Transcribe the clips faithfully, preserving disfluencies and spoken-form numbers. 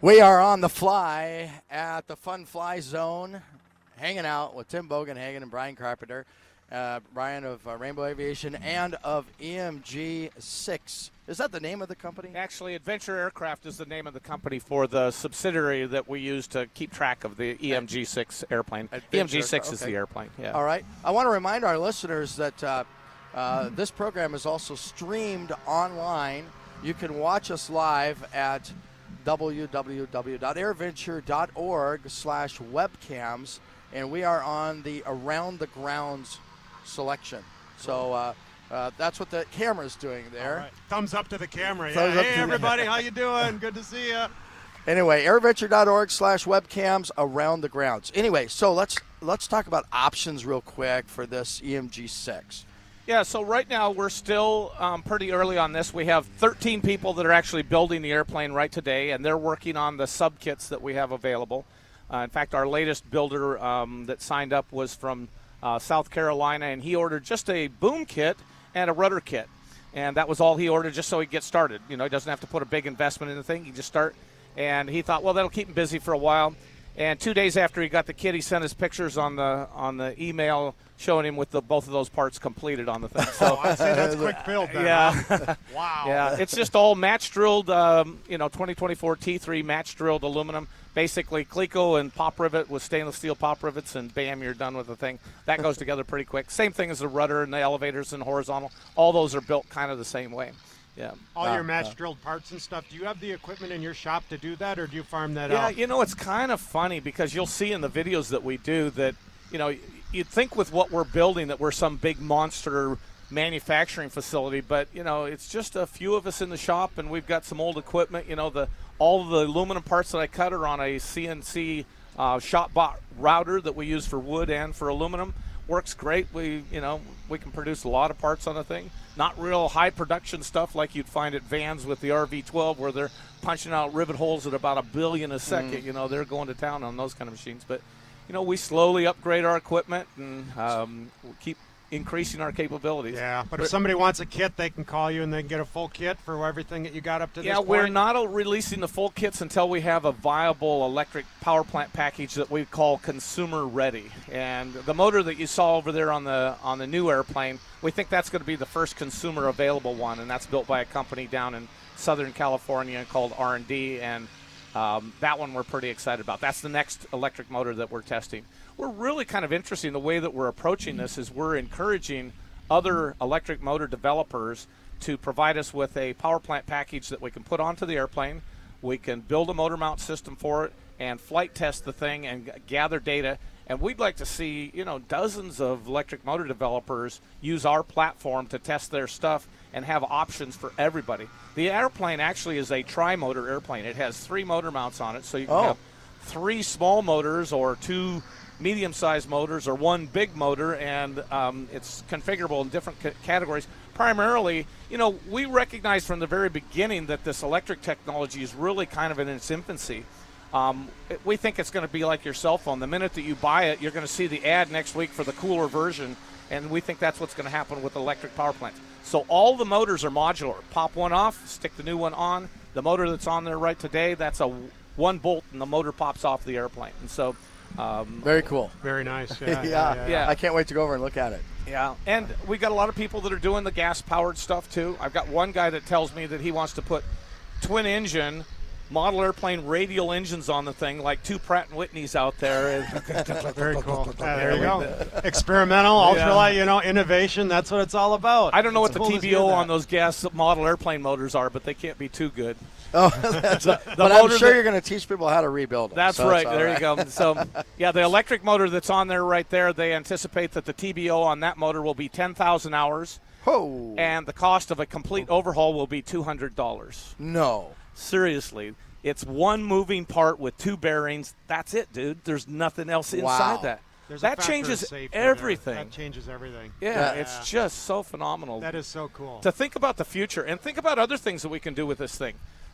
We are on the fly at the Fun Fly Zone, hanging out with Tim Bogenhagen and Brian Carpenter. Uh, Brian of uh, Rainbow Aviation and of E M G six. Is that the name of the company? Actually, Adventure Aircraft is the name of the company for the subsidiary that we use to keep track of the E M G six airplane. Adventure E M G six okay. is the airplane, yeah. All right. I want to remind our listeners that uh, uh, this program is also streamed online. You can watch us live at www.airventure.org slash webcams, and we are on the Around the Grounds selection. So uh, uh, that's what the camera's doing there. Right. Thumbs up to the camera. Thumbs Yeah. up Hey, to everybody. How you doing? Good to see you. Anyway, airventure.org slash webcams, Around the Grounds. Anyway, so let's let's talk about options real quick for this E M G six. Yeah, so right now we're still um, pretty early on this. We have thirteen people that are actually building the airplane right today, and they're working on the sub-kits that we have available. Uh, in fact, our latest builder um, that signed up was from uh, South Carolina, and he ordered just a boom kit and a rudder kit. And that was all he ordered just so he could get started. You know, he doesn't have to put a big investment in the thing. He just start. And he thought, well, that'll keep him busy for a while. And two days after he got the kit, he sent us pictures on the on the email showing him with the both of those parts completed on the thing. So oh, I'd say that's quick build then. Yeah. Huh? Wow. Yeah, it's just all match drilled, um, you know, twenty twenty-four T three match drilled aluminum. Basically, Cleco and pop rivet with stainless steel pop rivets, and bam, you're done with the thing. That goes together pretty quick. Same thing as the rudder and the elevators and horizontal. All those are built kind of the same way. Yeah. All uh, your match uh, drilled parts and stuff. Do you have the equipment in your shop to do that, or do you farm that Yeah, out? you know, it's kind of funny because you'll see in the videos that we do that, you know, you'd think with what we're building that we're some big monster manufacturing facility, but, you know, it's just a few of us in the shop, and we've got some old equipment. You know, the all of the aluminum parts that I cut are on a C N C uh, shop-bought router that we use for wood and for aluminum. Works great. We, you know, we can produce a lot of parts on the thing. Not real high production stuff like you'd find at Vans with the R V twelve where they're punching out rivet holes at about a billion a second. Mm. You know, they're going to town on those kind of machines. But, you know, we slowly upgrade our equipment and um, we'll keep increasing our capabilities. Yeah, but if somebody wants a kit, they can call you and they can get a full kit for everything that you got up to yeah, this point? Yeah, we're not releasing the full kits until we have a viable electric power plant package that we call consumer ready. And the motor that you saw over there on the on the new airplane, we think that's going to be the first consumer available one, and that's built by a company down in Southern California called R and D, and um, that one we're pretty excited about. That's the next electric motor that we're testing. We're really kind of interested in the way that we're approaching this is we're encouraging other electric motor developers to provide us with a power plant package that we can put onto the airplane. We can build a motor mount system for it and flight test the thing and g- gather data. And we'd like to see, you know, dozens of electric motor developers use our platform to test their stuff and have options for everybody. The airplane actually is a tri-motor airplane. It has three motor mounts on it, so you can oh. have three small motors or two medium-sized motors or one big motor, and um, it's configurable in different c- categories. Primarily, you know, we recognize from the very beginning that this electric technology is really kind of in its infancy. Um, it, we think it's going to be like your cell phone. The minute that you buy it, you're going to see the ad next week for the cooler version, and we think that's what's going to happen with electric power plants. So all the motors are modular. Pop one off, stick the new one on. The motor that's on there right today, that's a w- one bolt, and the motor pops off the airplane. And so Um, Very cool. Very nice. Yeah, yeah, yeah, yeah, yeah. I can't wait to go over and look at it. Yeah, and we got a lot of people that are doing the gas-powered stuff too. I've got one guy that tells me that he wants to put twin-engine model airplane radial engines on the thing, like two Pratt and Whitneys out there. Very cool. Yeah, there you go. Experimental, ultralight, you know, innovation. That's what it's all about. I don't know it's what the cool T B O to on those gas model airplane motors are, but they can't be too good. Oh, that's the, the but I'm motor sure that, you're going to teach people how to rebuild them. That's so right. all There right. you go. So, yeah, the electric motor that's on there right there, they anticipate that the T B O on that motor will be ten thousand hours, Oh. and the cost of a complete overhaul will be two hundred dollars. No. Seriously. It's one moving part with two bearings. That's it, dude. There's nothing else inside Wow. that. There's a that factor changes of safety everything. there. That changes everything. Yeah, Yeah. it's just so phenomenal. That is so cool. To think about the future and think about other things that we can do with this thing.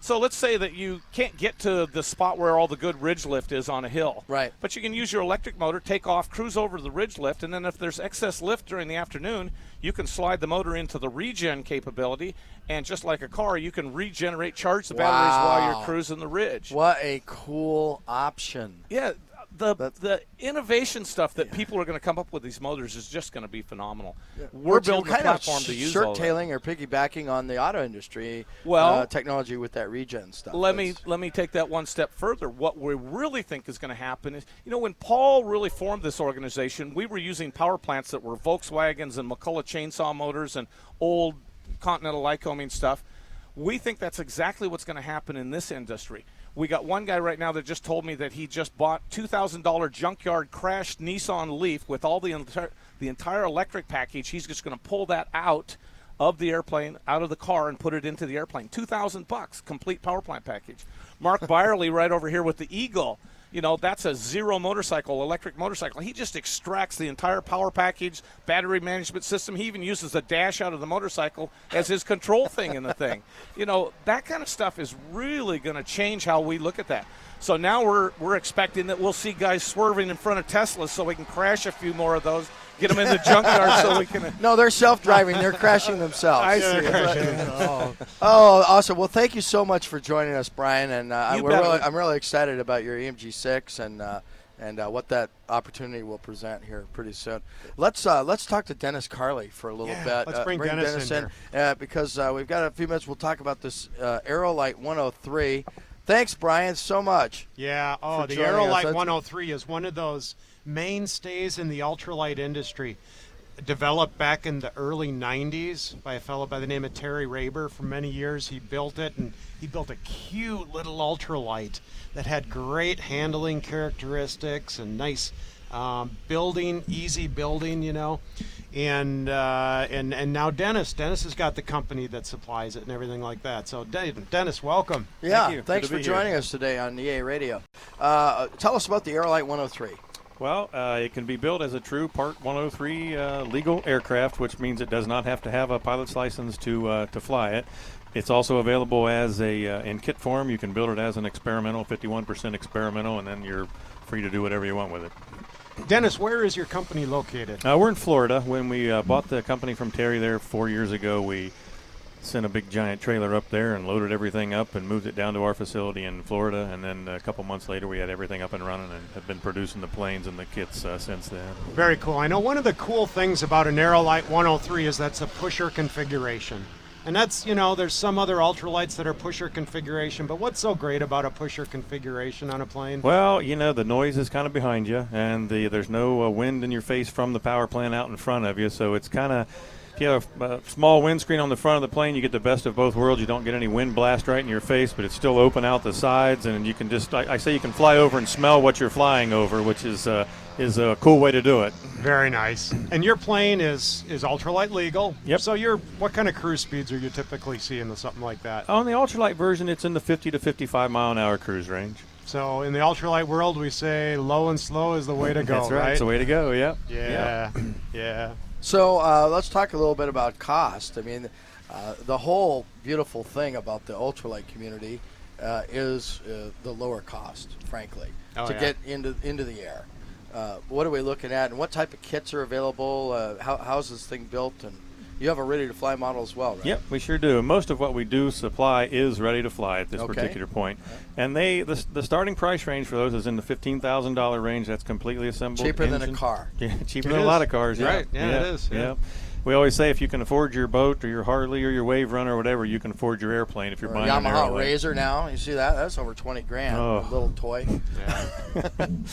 So let's say that you can't get to the spot where all the good ridge lift is on a hill. Right. But you can use your electric motor, take off, cruise over to the ridge lift, and then if there's excess lift during the afternoon, you can slide the motor into the regen capability, and just like a car, you can regenerate, charge the batteries Wow. while you're cruising the ridge. What a cool option. Yeah, the That's- the innovation stuff that people are going to come up with these motors is just going to be phenomenal. We're We're building a kind platform of to use all that. shirt-tailing or piggybacking on the auto industry Well- uh, technology with that regen stuff. Let me That's- let me take that one step further. What we really think is going to happen is, you know, when Paul really formed this organization, we were using power plants that were Volkswagens and McCulloch chainsaw motors and old Continental Lycoming stuff. We think that's exactly what's going to happen in this industry. We got one guy right now that just told me that he just bought two thousand dollars junkyard crashed Nissan Leaf with all the entire, the entire electric package. He's just going to pull that out of the airplane, out of the car, and put it into the airplane. two thousand bucks, complete power plant package. Mark Byerly right over here with the Eagle. You know, that's a zero motorcycle, electric motorcycle. He just extracts the entire power package, battery management system. He even uses the dash out of the motorcycle as his control thing in the thing. You know, that kind of stuff is really going to change how we look at that. So now we're we're expecting that we'll see guys swerving in front of Teslas so we can crash a few more of those, get them in the junkyard so we can. No, they're self-driving. They're crashing themselves. I see. oh. oh, awesome. Well, thank you so much for joining us, Brian. And uh, You we're bet. really, I'm really excited about your E M G six and uh, and uh, what that opportunity will present here pretty soon. Let's uh, let's talk to Dennis Carley for a little Yeah, bit. let's Uh, bring Dennis in uh, because uh, we've got a few minutes. We'll talk about this uh, Aerolite one oh three. Thanks, Brian, so much. Yeah, oh, for the joining us. Aerolite That's- one oh three is one of those mainstays in the ultralight industry. Developed back in the early nineties by a fellow by the name of Terry Raber. For many years, he built it, and he built a cute little ultralight that had great handling characteristics and nice um, building, easy building, you know. And uh, and and now Dennis, Dennis has got the company that supplies it and everything like that. So De- Dennis, welcome. Yeah, you. Good thanks to for be here. joining us today on E A Radio. Uh, tell us about the Aerolite one oh three. Well, uh, it can be built as a true Part one oh three uh, legal aircraft, which means it does not have to have a pilot's license to uh, to fly it. It's also available as a uh, in kit form. You can build it as an experimental, fifty-one percent experimental, and then you're free to do whatever you want with it. Dennis, where is your company located? Uh, we're in Florida. When we uh, bought the company from Terry there four years ago, we sent a big giant trailer up there and loaded everything up and moved it down to our facility in Florida. And then a couple months later, we had everything up and running and have been producing the planes and the kits uh, since then. Very cool. I know one of the cool things about an Aerolite one oh three is that's a pusher configuration. And that's, you know, there's some other ultralights that are pusher configuration, but what's so great about a pusher configuration on a plane? Well, you know, the noise is kind of behind you, and the, there's no uh, wind in your face from the power plant out in front of you, so it's kind of, if you have a, a small windscreen on the front of the plane, you get the best of both worlds. You don't get any wind blast right in your face, but it's still open out the sides, and you can just, I, I say you can fly over and smell what you're flying over, which is uh, is a cool way to do it. Very nice. And your plane is is ultralight legal. Yep. So you're what kind of cruise speeds are you typically seeing with something like that? On the ultralight version, it's in the fifty to fifty-five mile an hour cruise range. So in the ultralight world, we say low and slow is the way to go, That's right. It's the way to go, yeah. Yeah. Yeah. So uh, let's talk a little bit about cost. I mean, uh, the whole beautiful thing about the ultralight community uh, is uh, the lower cost, frankly, Oh, to yeah. get into into the air. Uh, what are we looking at, and what type of kits are available? Uh, how, how's this thing built? And you have a ready-to-fly model as well, right? Yep, we sure do. Most of what we do supply is ready to fly at this Okay. particular point. And they the, the starting price range for those is in the fifteen thousand dollars range. That's completely assembled. Cheaper than a engine. car. Yeah, cheaper It than is. a lot of cars. Yeah. Right. Yeah, it is, yeah. We always say if you can afford your boat or your Harley or your Wave Runner or whatever, you can afford your airplane if you're Or a buying an Yamaha Aerolite. Razor now. You see that? That's over twenty grand. Oh. A little toy. Yeah.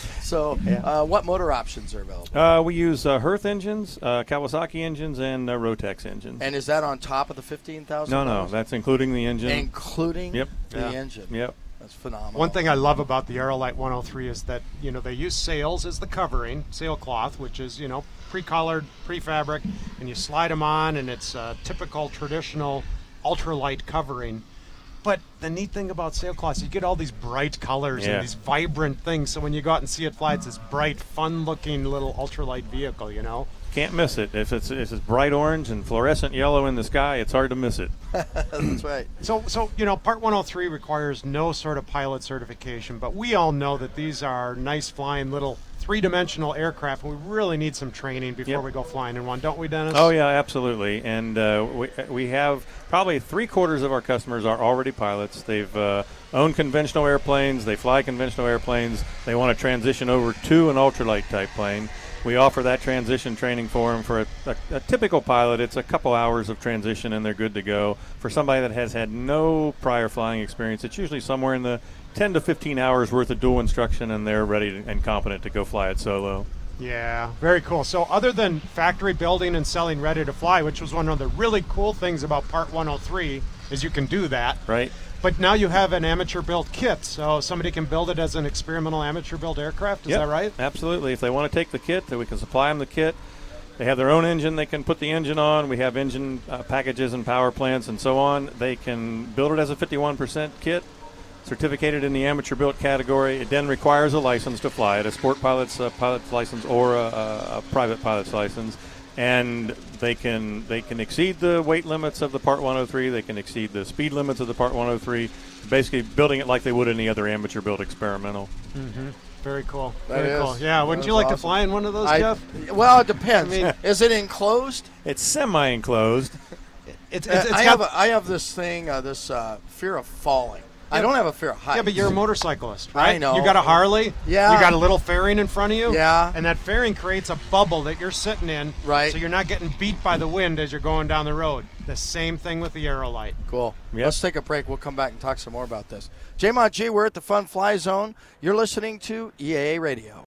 So, Yeah. uh, what motor options are available? Uh, we use uh, Hearth engines, uh, Kawasaki engines, and uh, Rotex engines. And is that on top of the fifteen thousand? no, no, that's including the engine. including Yep. the Yeah. engine. Yep. That's phenomenal. One thing I love about the Aerolite one oh three is that, you know, they use sails as the covering, sailcloth, which is, you know, pre-colored, pre-fabric, and you slide them on, and it's a typical traditional ultralight covering. But the neat thing about sailcloths, you get all these bright colors Yeah. and these vibrant things, so when you go out and see it fly, it's this bright, fun-looking little ultralight vehicle, you know? can't miss it. If it's if it's bright orange and fluorescent yellow in the sky, it's hard to miss it. That's right. So, so you know, Part one oh three requires no sort of pilot certification, but we all know that these are nice flying little three-dimensional aircraft, and we really need some training before Yep. we go flying in one, don't we, Dennis? Oh yeah, absolutely. And uh, we we have probably three quarters of our customers are already pilots. They've uh, owned conventional airplanes. They fly conventional airplanes. They want to transition over to an ultralight type plane. We offer that transition training for them. For a, a, a typical pilot, it's a couple hours of transition and they're good to go. For somebody that has had no prior flying experience, it's usually somewhere in the ten to fifteen hours worth of dual instruction, and they're ready and competent to go fly it solo. Yeah, very cool. So other than factory building and selling ready to fly, which was one of the really cool things about Part one oh three, is you can do that. Right. But now you have an amateur-built kit, so somebody can build it as an experimental amateur-built aircraft. Is Yep, that right? Absolutely. If they want to take the kit, then we can supply them the kit. They have their own engine. They can put the engine on. We have engine uh, packages and power plants and so on. They can build it as a fifty-one percent kit, certificated in the amateur-built category. It then requires a license to fly it, a sport pilot's uh, pilot's license or a, a, a private pilot's license. And they can they can exceed the weight limits of the Part one oh three. They can exceed the speed limits of the Part one oh three, basically building it like they would any other amateur-built experimental. Mm-hmm. Very cool. That Very is- cool. Yeah, wouldn't that you is like to awesome. fly in one of those, I, Jeff? well, it depends. I mean- is it enclosed? It's semi-enclosed. It's, Uh, it's, it's I got- have a, I have this thing, uh, this uh, fear of falling. I don't have a fear of heights. Yeah, but you're a motorcyclist, I right? know. You got a Harley. Yeah. You got a little fairing in front of you. Yeah. And that fairing creates a bubble that you're sitting in. Right. So you're not getting beat by the wind as you're going down the road. The same thing with the Aerolite. Cool. Yep. Let's take a break. We'll come back and talk some more about this. J-Mont G, we're at the Fun Fly Zone. You're listening to E A A Radio.